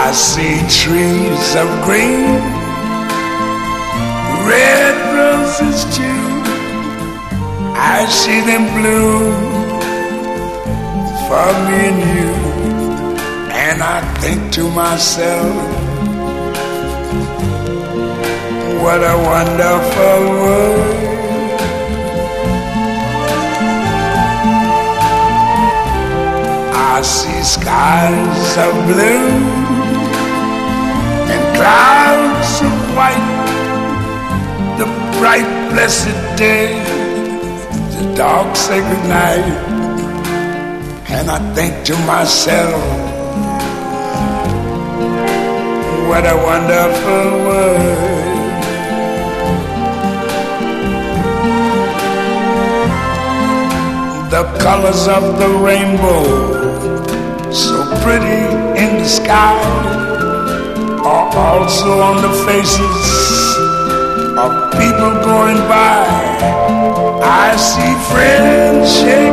I see trees of green, red roses too. I see them bloom for me and you. And I think to myself, what a wonderful world. I see skies of blue and clouds of white, the bright blessed day, the dark sacred night. And I think to myself, what a wonderful world. The colors of the rainbow, so pretty in the sky, are also on the faces of people going by. I see friends shaking